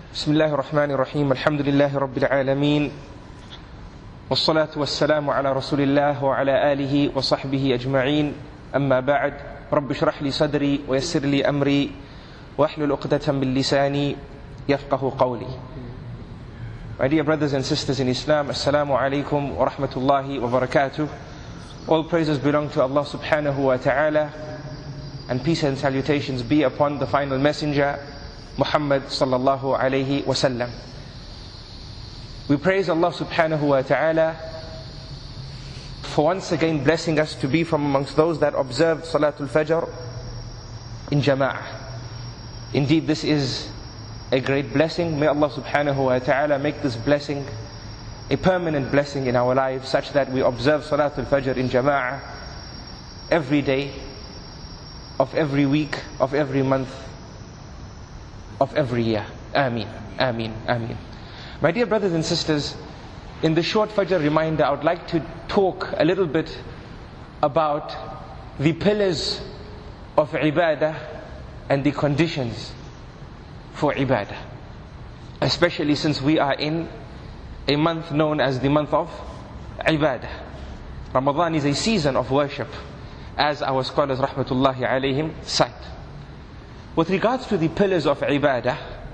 بسم الله الرحمن الرحيم الحمد لله رب العالمين والصلاة والسلام على رسول الله وعلى آله وصحبه أجمعين أما بعد رب اشرح لي صدري ويسر لي أمري واحلل عقدة من لساني يفقه قولي. My dear brothers and sisters in Islam, Assalamu alaikum wa rahmatullahi wa barakatuh. All praises belong to Allah subhanahu wa ta'ala, and peace and salutations be upon the final messenger Muhammad sallallahu alayhi wa sallam. We praise Allah subhanahu wa ta'ala for once again blessing us to be from amongst those that observed Salatul Fajr in Jama'ah. Indeed, this is a great blessing. May Allah subhanahu wa ta'ala make this blessing a permanent blessing in our lives, such that we observe Salatul Fajr in Jama'ah every day of every week, of every month, of every year. Ameen, Ameen, Ameen. My dear brothers and sisters, in the short Fajr reminder, I would like to talk a little bit about the pillars of ibadah and the conditions for ibadah, especially since we are in a month known as the month of ibadah. Ramadan is a season of worship, as our scholars rahmatullahi alayhim cite. With regards to the pillars of ibadah,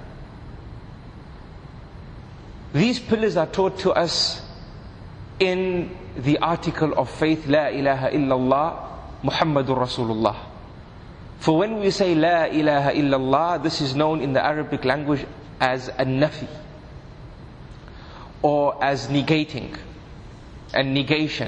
these pillars are taught to us in the article of faith, La ilaha illallah Muhammadur Rasulullah. For when we say La ilaha illallah, this is known in the Arabic language as an-nafi, or as negating and negation.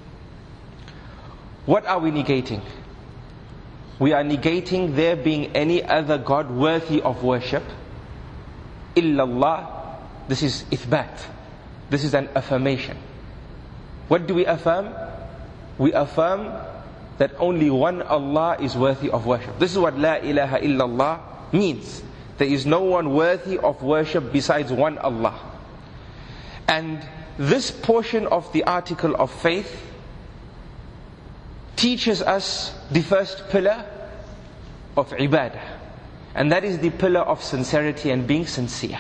What are we negating? We are negating there being any other God worthy of worship. Illallah, this is ithbat. This is an affirmation. What do we affirm? We affirm that only one Allah is worthy of worship. This is what La ilaha illallah means. There is no one worthy of worship besides one Allah. And this portion of the article of faith teaches us the first pillar of ibadah, and that is the pillar of sincerity and being sincere.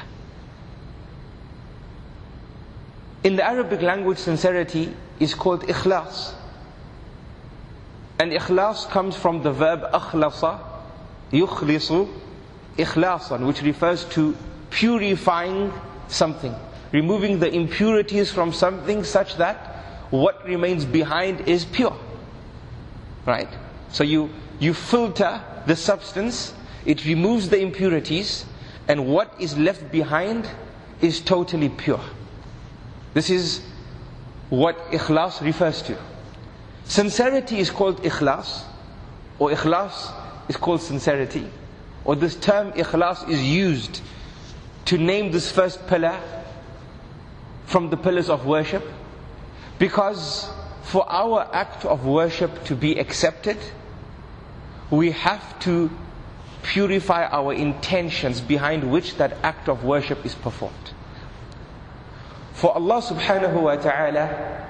In the Arabic language, sincerity is called ikhlas, and ikhlas comes from the verb akhlasa yukhlisu ikhlasan, which refers to purifying something, removing the impurities from something such that what remains behind is pure. Right? So you filter the substance, it removes the impurities, and what is left behind is totally pure. This is what ikhlas refers to. Sincerity is called ikhlas, or ikhlas is called sincerity, or this term ikhlas is used to name this first pillar from the pillars of worship, because for our act of worship to be accepted, we have to purify our intentions behind which that act of worship is performed. For Allah subhanahu wa ta'ala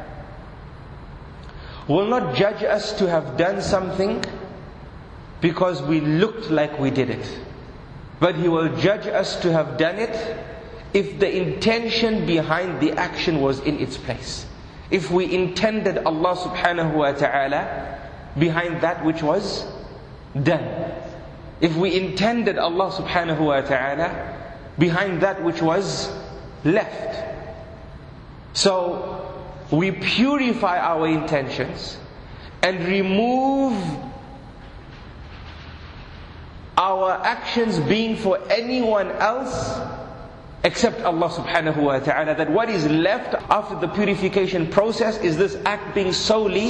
will not judge us to have done something because we looked like we did it, but He will judge us to have done it if the intention behind the action was in its place. If we intended Allah subhanahu wa ta'ala behind that which was done. If we intended Allah subhanahu wa ta'ala behind that which was left. So we purify our intentions and remove our actions being for anyone else except Allah subhanahu wa ta'ala, that what is left after the purification process is this act being solely